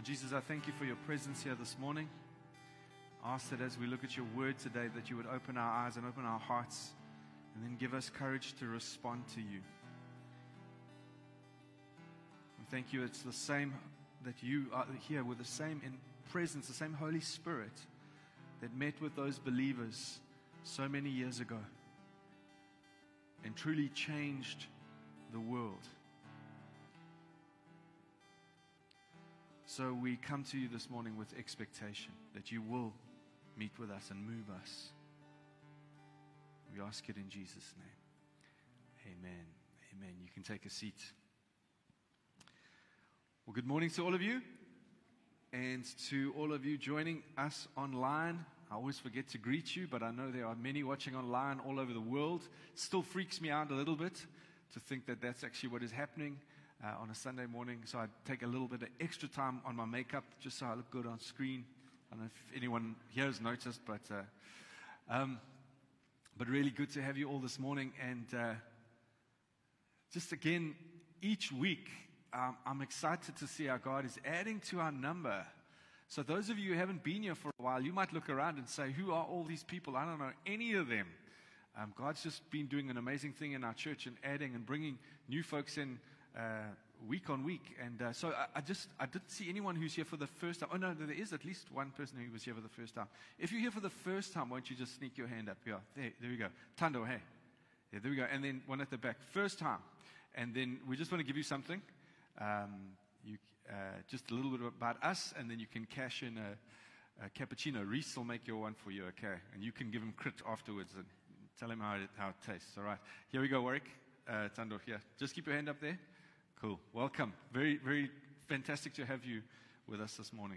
Lord Jesus, I thank you for your presence here this morning. I ask that as we look at your word today, that you would open our eyes and open our hearts, and then give us courage to respond to you. And thank you, it's the same that you are here with the same in presence, the same Holy Spirit that met with those believers so many years ago and truly changed the world. So we come to you this morning with expectation that you will meet with us and move us. We ask it in Jesus' name. Amen. Amen. You can take a seat. Well, good morning to all of you, and to all of you joining us online. I always forget to greet you, but I know there are many watching online all over the world. It still freaks me out a little bit to think that that's actually what is happening on a Sunday morning. So I take a little bit of extra time on my makeup just so I look good on screen. I don't know if anyone here has noticed, but really good to have you all this morning. And just again, each week, I'm excited to see how God is adding to our number. So those of you who haven't been here for a while, you might look around and say, who are all these people? I don't know any of them. God's just been doing an amazing thing in our church and adding and bringing new folks in week on week. And so I didn't see anyone who's here for the first time. Oh, no, there is at least one person who was here for the first time. If you're here for the first time, won't you just sneak your hand up? Yeah, there we go. Tando, hey. Yeah, there we go. And then one at the back. First time. And then we just want to give you something. Just a little bit about us, and then you can cash in a cappuccino. Reese will make your one for you, okay? And you can give him crit afterwards and tell him how it tastes. All right. Here we go, Warwick. Tando, here. Just keep your hand up there. Cool. Welcome. Very, very fantastic to have you with us this morning.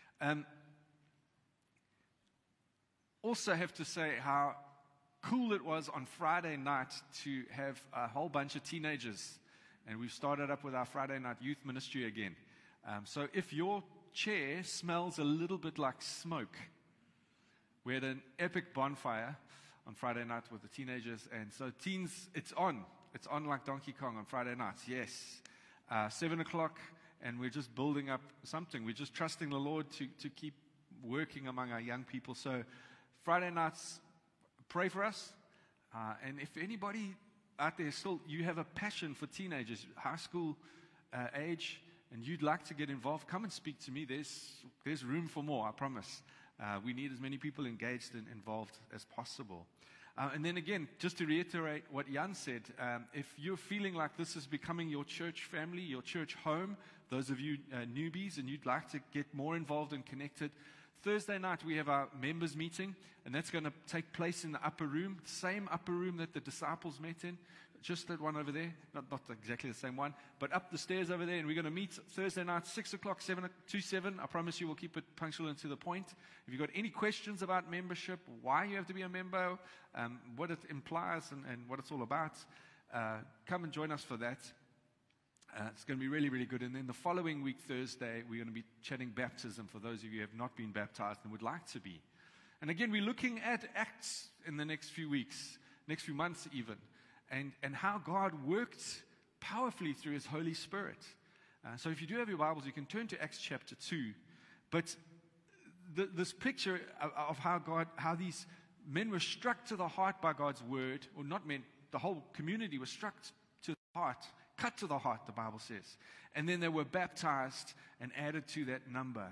Also have to say how cool it was on Friday night to have a whole bunch of teenagers. And we've started up with our Friday night youth ministry again. So if your chair smells a little bit like smoke, we had an epic bonfire on Friday night with the teenagers. And so teens, it's on. It's on like Donkey Kong on Friday nights, yes. 7 o'clock, and we're just building up something. We're just trusting the Lord to keep working among our young people. So Friday nights, pray for us. And if anybody out there still, you have a passion for teenagers, high school age, and you'd like to get involved, come and speak to me. There's room for more, I promise. We need as many people engaged and involved as possible. And then again, just to reiterate what Jan said, if you're feeling like this is becoming your church family, your church home, those of you newbies, and you'd like to get more involved and connected, Thursday night we have our members meeting, and that's going to take place in the upper room, same upper room that the disciples met in, just that one over there, not exactly the same one, but up the stairs over there, and we're going to meet Thursday night, 6 o'clock, 7 to 7. I promise you we'll keep it punctual and to the point. If you've got any questions about membership, why you have to be a member, what it implies and what it's all about, come and join us for that. It's going to be really, really good. And then the following week, Thursday, we're going to be chatting baptism for those of you who have not been baptized and would like to be. And again, we're looking at Acts in the next few weeks, next few months even, and how God worked powerfully through His Holy Spirit. So if you do have your Bibles, you can turn to Acts chapter 2. But this picture of how these men were struck to the heart by God's word, or not men, the whole community was struck to the heart, cut to the heart, the Bible says. And then they were baptized and added to that number.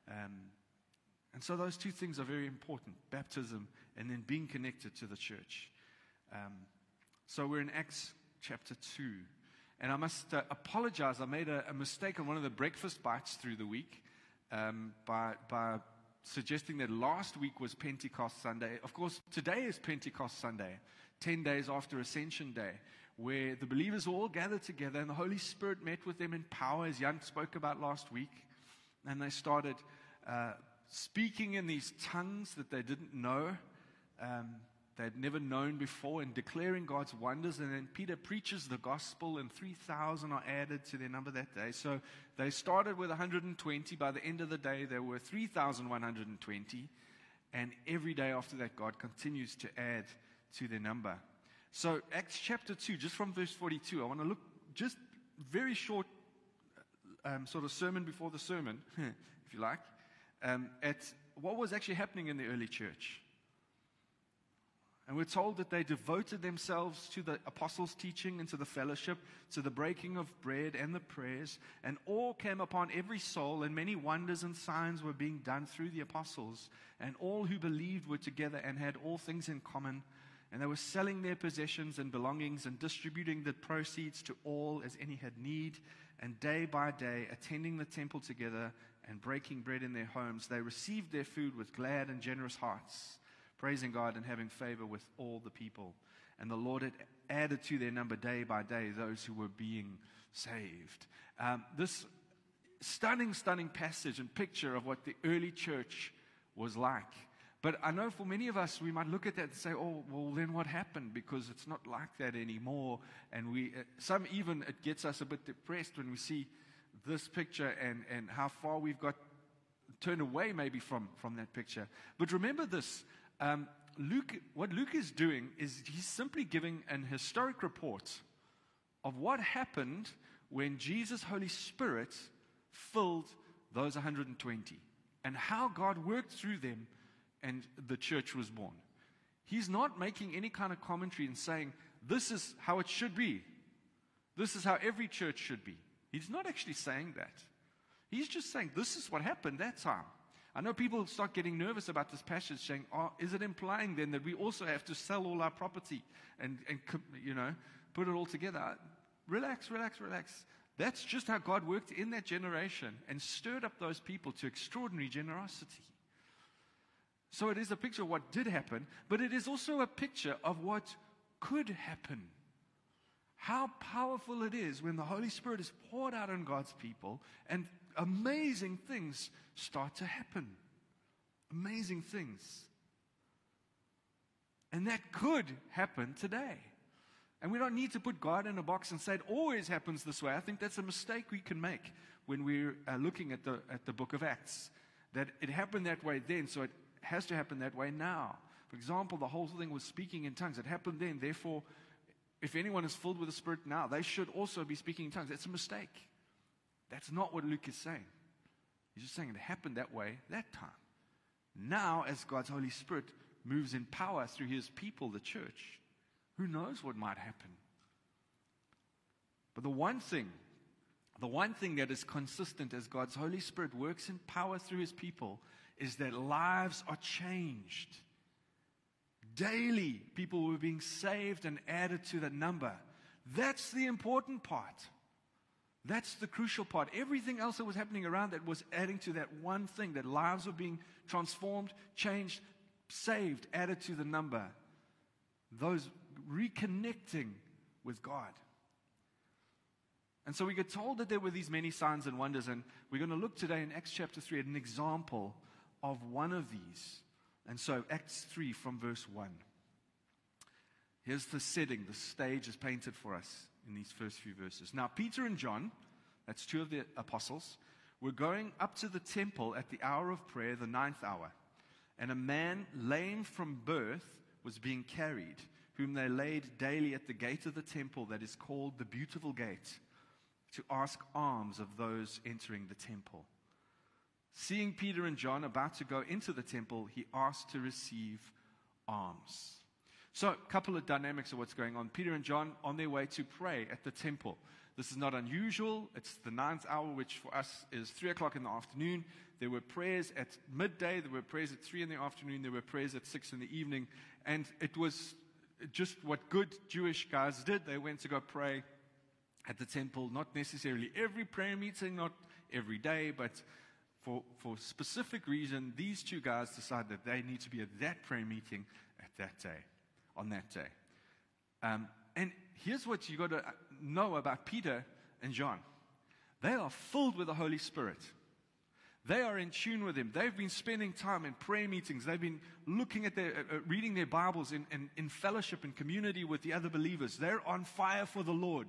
And so those two things are very important, baptism and then being connected to the church. So we're in Acts chapter 2. And I must apologize. I made a mistake on one of the breakfast bites through the week by suggesting that last week was Pentecost Sunday. Of course, today is Pentecost Sunday, 10 days after Ascension Day, where the believers all gathered together and the Holy Spirit met with them in power, as Jan spoke about last week. And they started speaking in these tongues that they didn't know, they'd never known before, and declaring God's wonders. And then Peter preaches the gospel, and 3,000 are added to their number that day. So they started with 120. By the end of the day, there were 3,120. And every day after that, God continues to add to their number. So Acts chapter 2, just from verse 42, I want to look just very short sort of sermon before the sermon, if you like, at what was actually happening in the early church. And we're told that they devoted themselves to the apostles' teaching and to the fellowship, to the breaking of bread and the prayers, and awe came upon every soul, and many wonders and signs were being done through the apostles. And all who believed were together and had all things in common, and they were selling their possessions and belongings and distributing the proceeds to all as any had need. And day by day, attending the temple together and breaking bread in their homes, they received their food with glad and generous hearts, praising God and having favor with all the people. And the Lord had added to their number day by day those who were being saved. This stunning passage and picture of what the early church was like. But I know for many of us, we might look at that and say, oh, well, then what happened? Because it's not like that anymore. And some even, it gets us a bit depressed when we see this picture and how far we've got turned away maybe from that picture. But remember this, what Luke is doing is he's simply giving an historic report of what happened when Jesus' Holy Spirit filled those 120 and how God worked through them and the church was born. He's not making any kind of commentary and saying, this is how it should be. This is how every church should be. He's not actually saying that. He's just saying, this is what happened that time. I know people start getting nervous about this passage saying, oh, is it implying then that we also have to sell all our property and put it all together? Relax. That's just how God worked in that generation and stirred up those people to extraordinary generosity. So it is a picture of what did happen, but it is also a picture of what could happen. How powerful it is when the Holy Spirit is poured out on God's people and amazing things start to happen. Amazing things. And that could happen today. And we don't need to put God in a box and say it always happens this way. I think that's a mistake we can make when we're looking at the book of Acts. That it happened that way then, so it has to happen that way now. For example, the whole thing was speaking in tongues. It happened then, therefore, if anyone is filled with the Spirit now, they should also be speaking in tongues. That's a mistake. That's not what Luke is saying. He's just saying it happened that way that time. Now, as God's Holy Spirit moves in power through His people, the church, who knows what might happen? But the one thing that is consistent as God's Holy Spirit works in power through His people is that lives are changed. Daily, people were being saved and added to that number. That's the important part. That's the crucial part. Everything else that was happening around that was adding to that one thing, that lives were being transformed, changed, saved, added to the number. Those reconnecting with God. And so we get told that there were these many signs and wonders, and we're going to look today in Acts chapter 3 at an example of one of these. And so Acts 3 from verse 1. Here's the setting, the stage is painted for us in these first few verses. Now Peter and John, that's two of the apostles, were going up to the temple at the hour of prayer, the 9th hour. And a man lame from birth was being carried, whom they laid daily at the gate of the temple that is called the Beautiful Gate, to ask alms of those entering the temple. Seeing Peter and John about to go into the temple, he asked to receive alms. So, a couple of dynamics of what's going on. Peter and John on their way to pray at the temple. This is not unusual. It's the 9th hour, which for us is 3 o'clock in the afternoon. There were prayers at midday. There were prayers at 3 in the afternoon. There were prayers at 6 in the evening. And it was just what good Jewish guys did. They went to go pray at the temple. Not necessarily every prayer meeting, not every day, but for specific reason, these two guys decided that they need to be at that prayer meeting at that day, on that day. And here's what you got to know about Peter and John. They are filled with the Holy Spirit. They are in tune with Him. They've been spending time in prayer meetings. They've been looking at reading their Bibles in fellowship and community with the other believers. They're on fire for the Lord.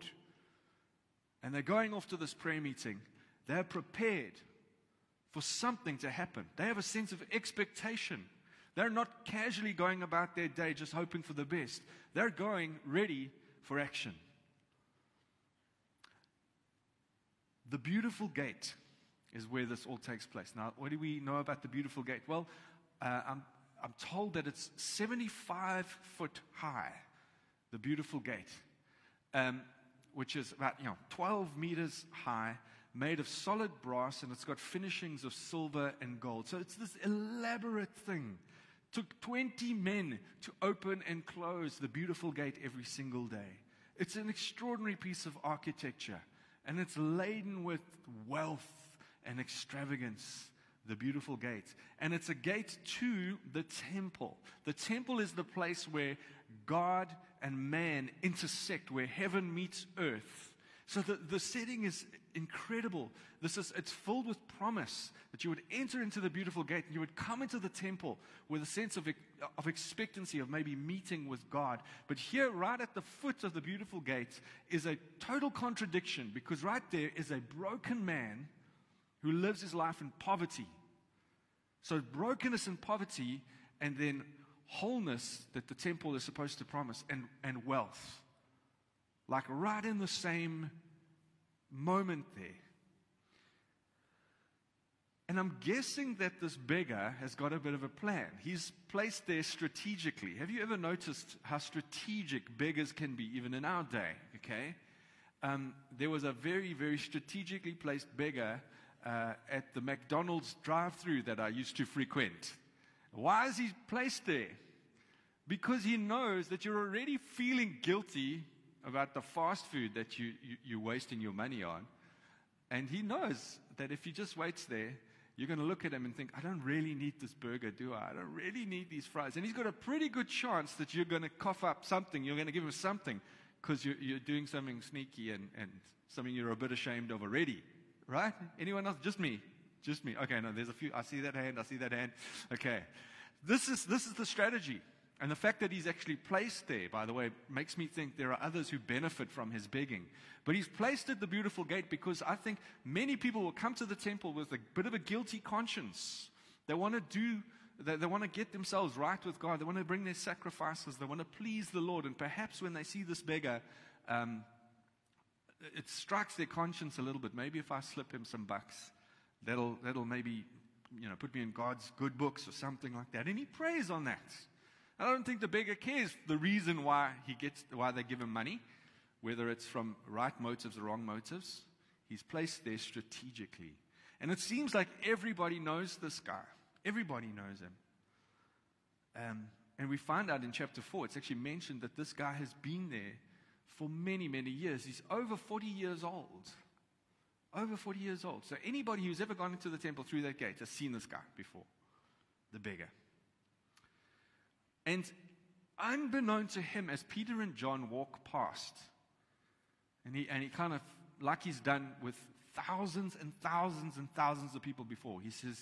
And they're going off to this prayer meeting. They're prepared for something to happen. They have a sense of expectation. They're not casually going about their day just hoping for the best. They're going ready for action. The beautiful gate is where this all takes place. Now, what do we know about the beautiful gate? Well, I'm told that it's 75 foot high, the beautiful gate, which is about 12 meters high, made of solid brass, and it's got finishings of silver and gold. So it's this elaborate thing. It took 20 men to open and close the beautiful gate every single day. It's an extraordinary piece of architecture, and it's laden with wealth and extravagance, the beautiful gate. And it's a gate to the temple. The temple is the place where God and man intersect, where heaven meets earth. So the setting is incredible. It's filled with promise that you would enter into the beautiful gate and you would come into the temple with a sense of expectancy of maybe meeting with God. But here, right at the foot of the beautiful gate, is a total contradiction, because right there is a broken man who lives his life in poverty. So brokenness and poverty, and then wholeness that the temple is supposed to promise, and wealth. Like right in the same moment there. And I'm guessing that this beggar has got a bit of a plan. He's placed there strategically. Have you ever noticed how strategic beggars can be, even in our day? Okay, there was a very, very strategically placed beggar at the McDonald's drive-thru that I used to frequent. Why is he placed there? Because he knows that you're already feeling guilty about the fast food that you're wasting your money on. And he knows that if he just waits there, you're going to look at him and think, I don't really need this burger, do I? I don't really need these fries. And he's got a pretty good chance that you're going to cough up something. You're going to give him something because you're doing something sneaky and something you're a bit ashamed of already. Right? Anyone else? Just me. Just me. Okay, no, there's a few. I see that hand. Okay. This is the strategy. And the fact that he's actually placed there, by the way, makes me think there are others who benefit from his begging. But he's placed at the beautiful gate because I think many people will come to the temple with a bit of a guilty conscience. They want to get themselves right with God. They want to bring their sacrifices. They want to please the Lord. And perhaps when they see this beggar, it strikes their conscience a little bit. Maybe if I slip him some bucks, that'll maybe put me in God's good books or something like that. And he prays on that. I don't think the beggar cares the reason why they give him money, whether it's from right motives or wrong motives. He's placed there strategically. And it seems like everybody knows this guy. Everybody knows him. And we find out in chapter 4, it's actually mentioned that this guy has been there for many, many years. He's over 40 years old. Over 40 years old. So anybody who's ever gone into the temple through that gate has seen this guy before, the beggar. And unbeknown to him, as Peter and John walk past, and he kind of, like he's done with thousands and thousands and thousands of people before, he says,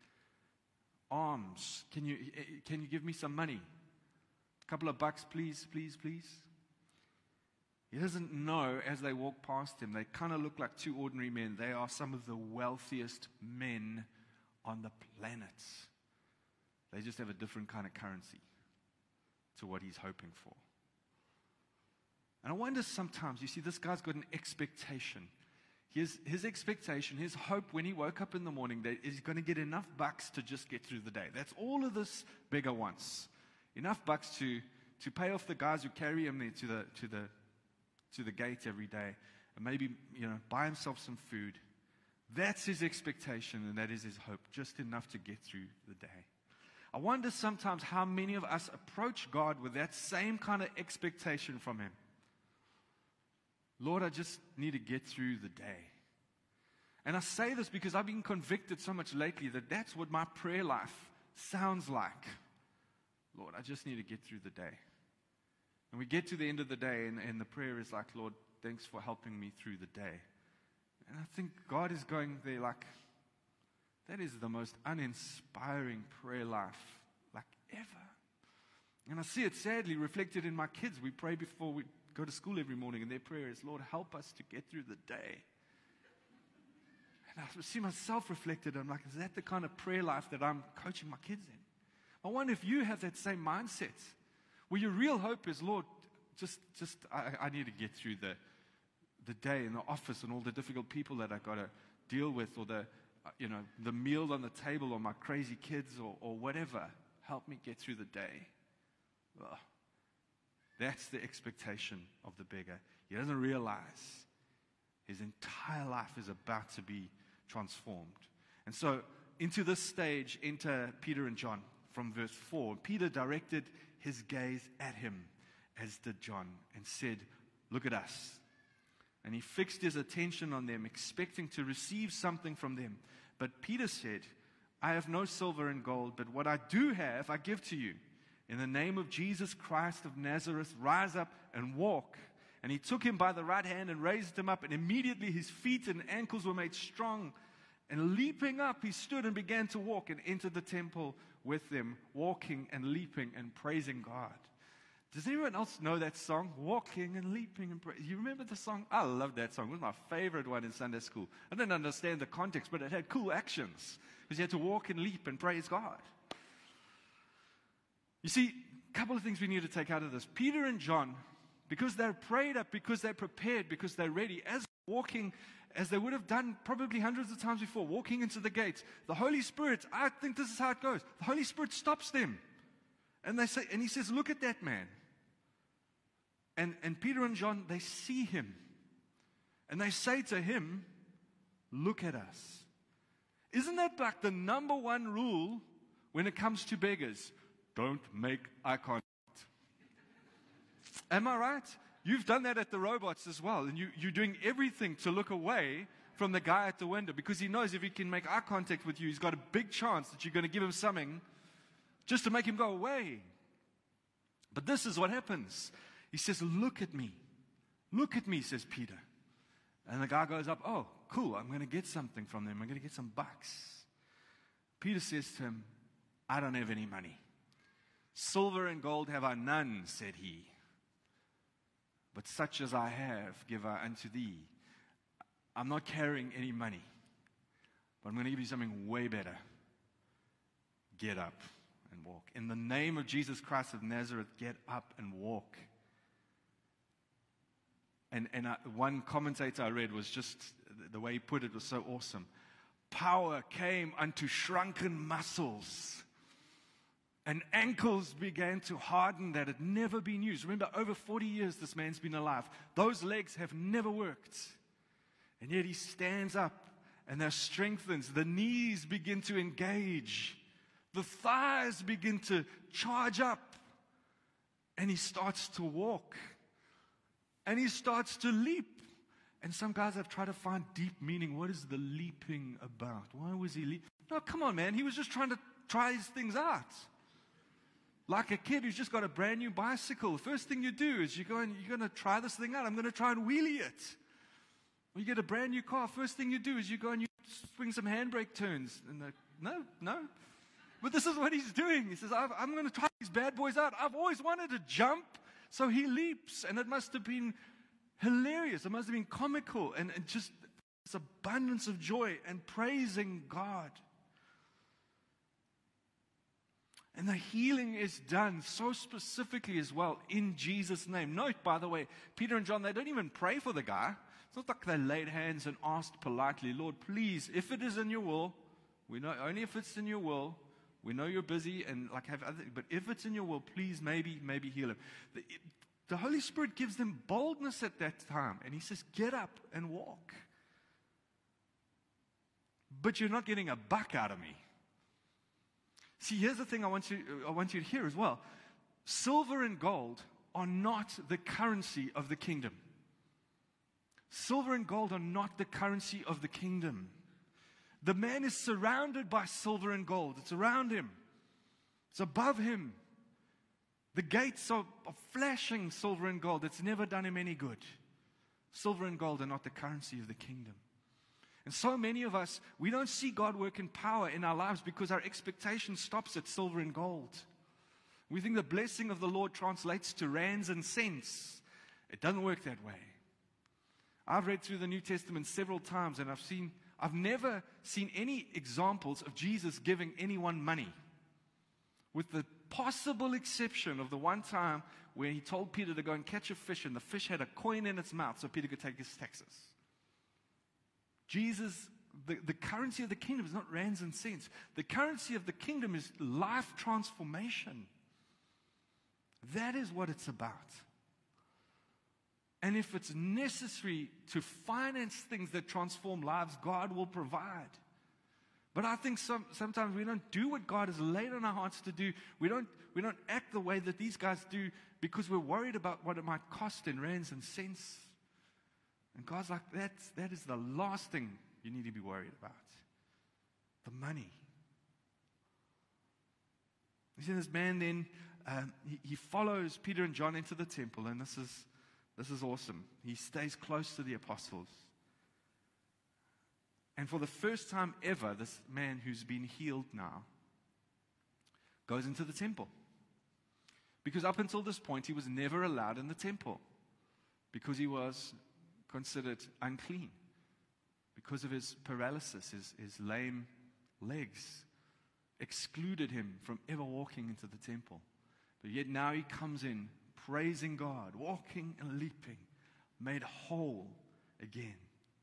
"Alms, can you give me some money? A couple of bucks, please, please, please." He doesn't know as they walk past him. They kind of look like two ordinary men. They are some of the wealthiest men on the planet. They just have a different kind of currency to what he's hoping for. And I wonder sometimes, you see, this guy's got an expectation. His expectation, his hope when he woke up in the morning, that he's going to get enough bucks to just get through the day. That's all of this beggar wants. Enough bucks to pay off the guys who carry him there to the gate every day, and maybe buy himself some food. That's his expectation, and that is his hope, just enough to get through the day. I wonder sometimes how many of us approach God with that same kind of expectation from him. Lord, I just need to get through the day. And I say this because I've been convicted so much lately that that's what my prayer life sounds like. Lord, I just need to get through the day. And we get to the end of the day, and the prayer is like, Lord, thanks for helping me through the day. And I think God is going there like, that is the most uninspiring prayer life like ever. And I see it sadly reflected in my kids. We pray before we go to school every morning, and their prayer is, Lord, help us to get through the day. And I see myself reflected. I'm like, is that the kind of prayer life that I'm coaching my kids in? I wonder if you have that same mindset, where your real hope is, Lord, I need to get through the day in the office and all the difficult people that I got to deal with, or the meal on the table, or my crazy kids, or whatever. Help me get through the day. Ugh. That's the expectation of the beggar. He doesn't realize his entire life is about to be transformed. And so into this stage enter Peter and John from verse 4. Peter directed his gaze at him, as did John, and said, "Look at us." And he fixed his attention on them, expecting to receive something from them. But Peter said, "I have no silver and gold, but what I do have I give to you. In the name of Jesus Christ of Nazareth, rise up and walk." And he took him by the right hand and raised him up, and immediately his feet and ankles were made strong. And leaping up, he stood and began to walk, and entered the temple with them, walking and leaping and praising God. Does anyone else know that song? Walking and leaping and praising. You remember the song? I love that song. It was my favorite one in Sunday school. I didn't understand the context, but it had cool actions, because you had to walk and leap and praise God. You see, a couple of things we need to take out of this. Peter and John, because they're prayed up, because they're prepared, because they're ready, as walking, as they would have done probably hundreds of times before, walking into the gates, the Holy Spirit, I think this is how it goes. The Holy Spirit stops them. And he says, "Look at that man." And Peter and John, they see him. And they say to him, "Look at us." Isn't that like the number one rule when it comes to beggars? Don't make eye contact. Am I right? You've done that at the robots as well, and you're doing everything to look away from the guy at the window, because he knows if he can make eye contact with you, he's got a big chance that you're going to give him something just to make him go away. But this is what happens. He says, "Look at me. Look at me," says Peter. And the guy goes up, "Oh, cool, I'm going to get something from them. I'm going to get some bucks." Peter says to him, "I don't have any money. Silver and gold have I none," said he. "But such as I have give I unto thee." I'm not carrying any money, but I'm going to give you something way better. Get up and walk. In the name of Jesus Christ of Nazareth, get up and walk. And one commentator I read was just, the way he put it was so awesome. Power came unto shrunken muscles, and ankles began to harden that had never been used. Remember, over 40 years this man's been alive. Those legs have never worked. And yet he stands up, and they're strengthened. The knees begin to engage. The thighs begin to charge up. And he starts to walk. And he starts to leap. And some guys have tried to find deep meaning. What is the leaping about? Why was he leaping? No, come on, man. He was just trying to try his things out. Like a kid who's just got a brand new bicycle. The first thing you do is you're going to try this thing out. I'm going to try and wheelie it. Or you get a brand new car. First thing you do is you go and you swing some handbrake turns. And no. But this is what he's doing. He says, I'm going to try these bad boys out. I've always wanted to jump. So he leaps, and it must have been hilarious. It must have been comical, and just this abundance of joy and praising God. And the healing is done so specifically as well in Jesus' name. Note, by the way, Peter and John, they don't even pray for the guy. It's not like they laid hands and asked politely, "Lord, please, if it is in your will," we know only if it's in your will. We know you're busy and have other, but if it's in your will, please maybe heal him. The Holy Spirit gives them boldness at that time, and he says, "Get up and walk." But you're not getting a buck out of me. See, here's the thing I want you to hear as well. Silver and gold are not the currency of the kingdom. Silver and gold are not the currency of the kingdom. The man is surrounded by silver and gold. It's around him. It's above him. The gates are flashing silver and gold. It's never done him any good. Silver and gold are not the currency of the kingdom. And so many of us, we don't see God work in power in our lives because our expectation stops at silver and gold. We think the blessing of the Lord translates to rands and cents. It doesn't work that way. I've read through the New Testament several times, and I've never seen any examples of Jesus giving anyone money, with the possible exception of the one time where he told Peter to go and catch a fish, and the fish had a coin in its mouth so Peter could take his taxes. Jesus, the currency of the kingdom is not rands and cents. The currency of the kingdom is life transformation. That is what it's about. And if it's necessary to finance things that transform lives, God will provide. But I think sometimes we don't do what God has laid on our hearts to do. We don't act the way that these guys do because we're worried about what it might cost in rands and cents. And God's like, that is the last thing you need to be worried about. The money. You see, this man then, he follows Peter and John into the temple, and this is awesome. He stays close to the apostles. And for the first time ever, this man who's been healed now goes into the temple. Because up until this point, he was never allowed in the temple because he was considered unclean because of his paralysis, his lame legs excluded him from ever walking into the temple. But yet now he comes in praising God, walking and leaping, made whole again.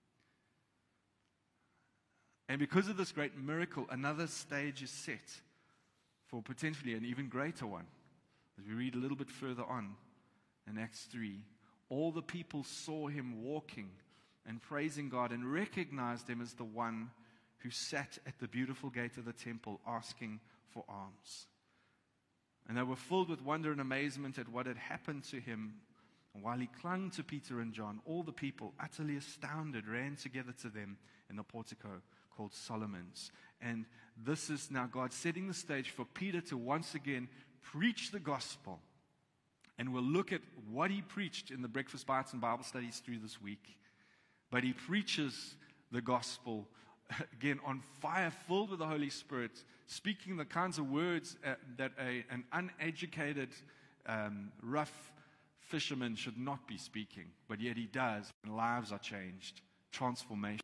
And because of this great miracle, another stage is set for potentially an even greater one. As we read a little bit further on in Acts 3, all the people saw him walking and praising God and recognized him as the one who sat at the beautiful gate of the temple asking for alms. And they were filled with wonder and amazement at what had happened to him. And while he clung to Peter and John, all the people, utterly astounded, ran together to them in the portico called Solomon's. And this is now God setting the stage for Peter to once again preach the gospel. And we'll look at what he preached in the Breakfast Bites and Bible studies through this week. But he preaches the gospel, again, on fire, filled with the Holy Spirit, speaking the kinds of words that an uneducated, rough fisherman should not be speaking. But yet he does, and lives are changed. Transformation.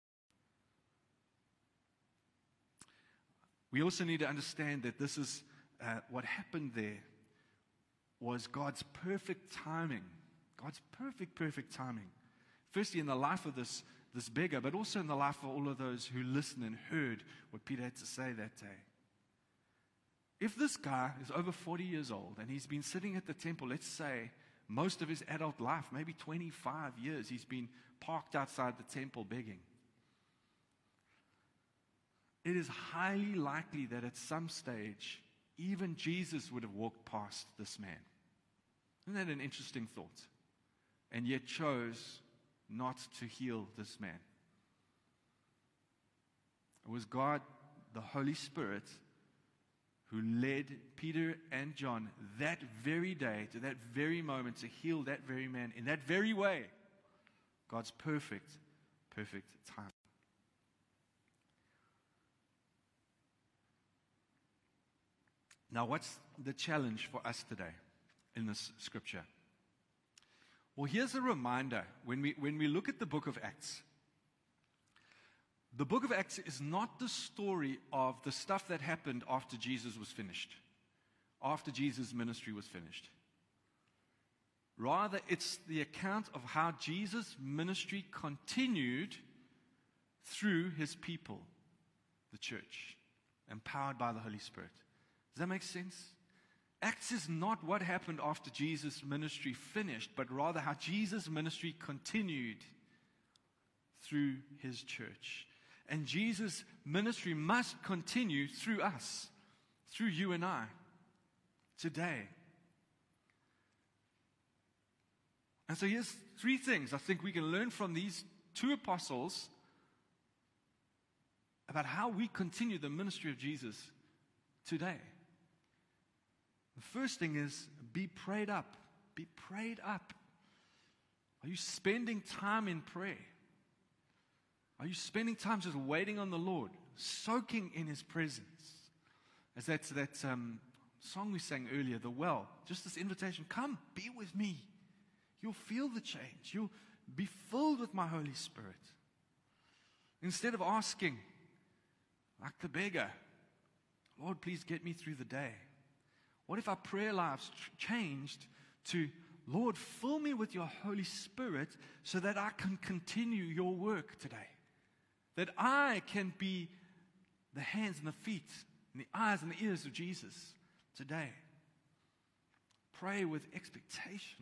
We also need to understand that this is what happened there was God's perfect timing. God's perfect timing. Firstly, in the life of this beggar, but also in the life of all of those who listened and heard what Peter had to say that day. If this guy is over 40 years old and he's been sitting at the temple, let's say, most of his adult life, maybe 25 years, he's been parked outside the temple begging. It is highly likely that at some stage, even Jesus would have walked past this man. Isn't that an interesting thought? And yet chose not to heal this man. It was God, the Holy Spirit, who led Peter and John that very day, to that very moment, to heal that very man in that very way. God's perfect time. Now, what's the challenge for us today in this scripture? Well, here's a reminder. When we look at the book of Acts, the book of Acts is not the story of the stuff that happened after Jesus was finished, after Jesus' ministry was finished. Rather, it's the account of how Jesus' ministry continued through his people, the church, empowered by the Holy Spirit. Does that make sense? Acts is not what happened after Jesus' ministry finished, but rather how Jesus' ministry continued through his church. And Jesus' ministry must continue through us, through you and I, today. And so here's three things I think we can learn from these two apostles about how we continue the ministry of Jesus today. The first thing is be prayed up. Be prayed up. Are you spending time in prayer? Are you spending time just waiting on the Lord, soaking in his presence? As that song we sang earlier, The Well, just this invitation, come, be with me. You'll feel the change. You'll be filled with my Holy Spirit. Instead of asking, like the beggar, Lord, please get me through the day. What if our prayer lives changed to, Lord, fill me with your Holy Spirit so that I can continue your work today. That I can be the hands and the feet and the eyes and the ears of Jesus today. Pray with expectation.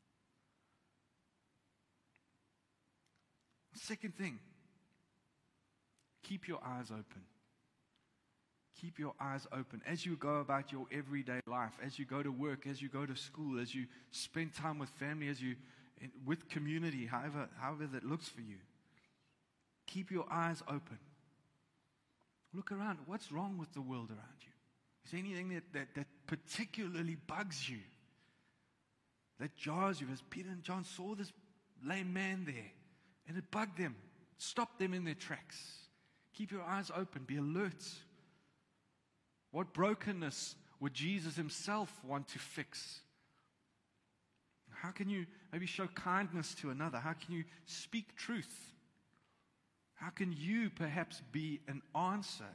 Second thing, keep your eyes open. Keep your eyes open as you go about your everyday life, as you go to work, as you go to school, as you spend time with family, with community, however that looks for you. Keep your eyes open. Look around. What's wrong with the world around you? Is there anything that particularly bugs you, that jars you? As Peter and John saw this lame man there, and it bugged them. Stop them in their tracks. Keep your eyes open. Be alert. What brokenness would Jesus himself want to fix? How can you maybe show kindness to another? How can you speak truth? How can you perhaps be an answer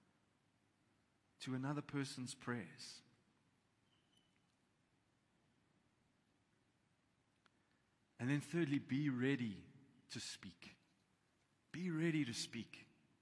to another person's prayers? And then thirdly, be ready to speak. Be ready to speak.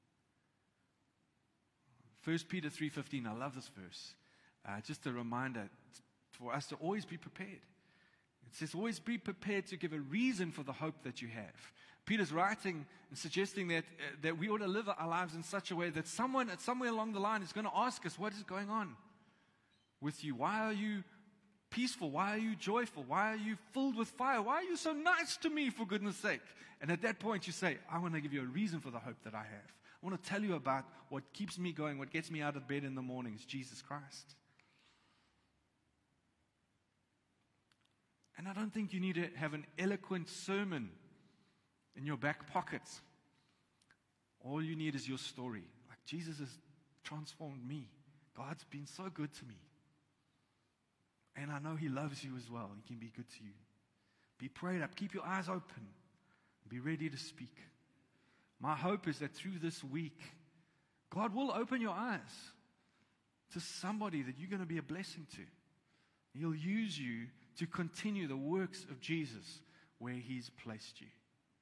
1 Peter 3:15, I love this verse. Just a reminder for us to always be prepared. It says, always be prepared to give a reason for the hope that you have. Peter's writing and suggesting that we ought to live our lives in such a way that someone somewhere along the line is going to ask us, what is going on with you? Why are you peaceful? Why are you joyful? Why are you filled with fire? Why are you so nice to me, for goodness sake? And at that point you say, I want to give you a reason for the hope that I have. I want to tell you about what keeps me going, what gets me out of bed in the mornings, Jesus Christ. And I don't think you need to have an eloquent sermon in your back pocket. All you need is your story. Like, Jesus has transformed me. God's been so good to me. And I know He loves you as well. He can be good to you. Be prayed up. Keep your eyes open. Be ready to speak. My hope is that through this week, God will open your eyes to somebody that you're going to be a blessing to. He'll use you to continue the works of Jesus where He's placed you.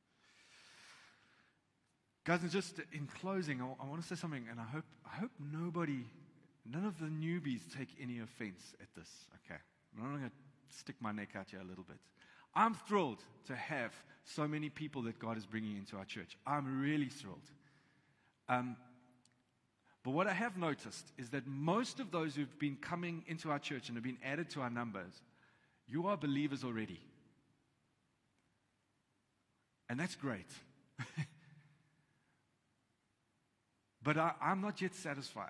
Guys, and just in closing, I want to say something, and I hope none of the newbies take any offense at this, okay? I'm going to stick my neck out here a little bit. I'm thrilled to have so many people that God is bringing into our church. I'm really thrilled. But what I have noticed is that most of those who've been coming into our church and have been added to our numbers, you are believers already. And that's great. But I'm not yet satisfied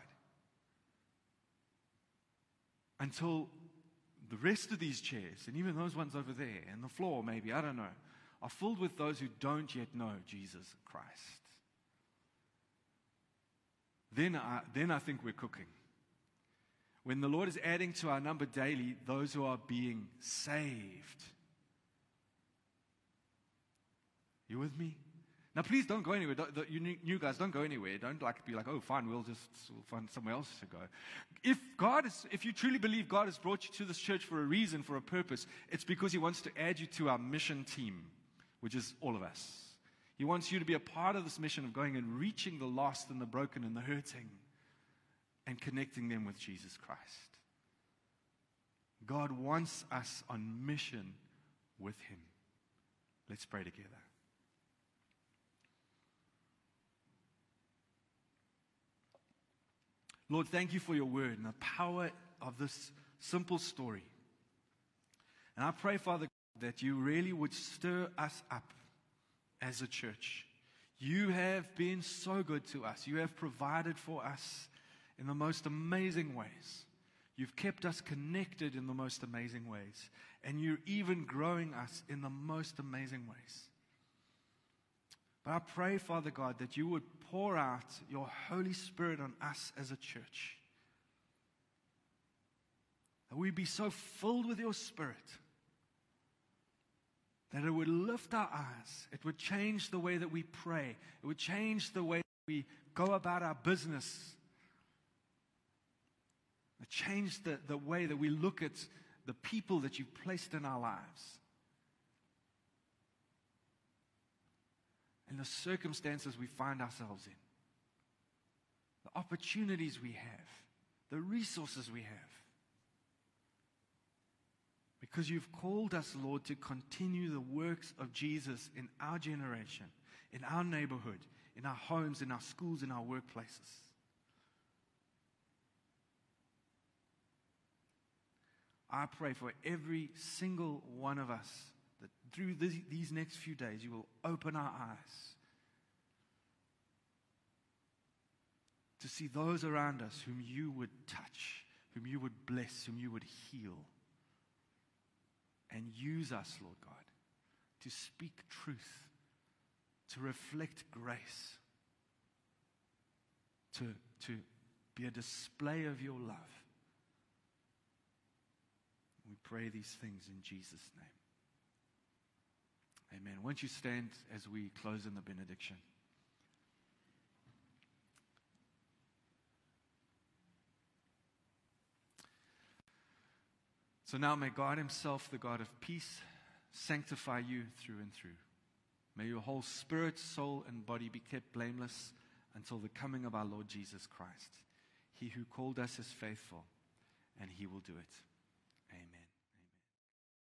until the rest of these chairs, and even those ones over there, and the floor maybe, I don't know, are filled with those who don't yet know Jesus Christ. Then I think we're cooking. When the Lord is adding to our number daily those who are being saved. You with me? Now, please don't go anywhere. You new guys, don't go anywhere. Don't be like, oh, fine, we'll find somewhere else to go. If you truly believe God has brought you to this church for a reason, for a purpose, it's because He wants to add you to our mission team, which is all of us. He wants you to be a part of this mission of going and reaching the lost and the broken and the hurting and connecting them with Jesus Christ. God wants us on mission with Him. Let's pray together. Lord, thank you for your word and the power of this simple story. And I pray, Father, that you really would stir us up as a church. You have been so good to us. You have provided for us in the most amazing ways. You've kept us connected in the most amazing ways. And you're even growing us in the most amazing ways. But I pray, Father God, that you would pour out your Holy Spirit on us as a church. That we be so filled with your Spirit that it would lift our eyes. It would change the way that we pray. It would change the way that we go about our business. It would change the way that we look at the people that you've placed in our lives, and the circumstances we find ourselves in, the opportunities we have, the resources we have. Because you've called us, Lord, to continue the works of Jesus in our generation, in our neighborhood, in our homes, in our schools, in our workplaces. I pray for every single one of us that through these next few days you will open our eyes to see those around us whom you would touch, whom you would bless, whom you would heal. And use us, Lord God, to speak truth, to reflect grace, to be a display of your love. We pray these things in Jesus' name. Amen. Won't you stand as we close in the benediction? So now may God himself, the God of peace, sanctify you through and through. May your whole spirit, soul, and body be kept blameless until the coming of our Lord Jesus Christ. He who called us is faithful, and he will do it. Amen.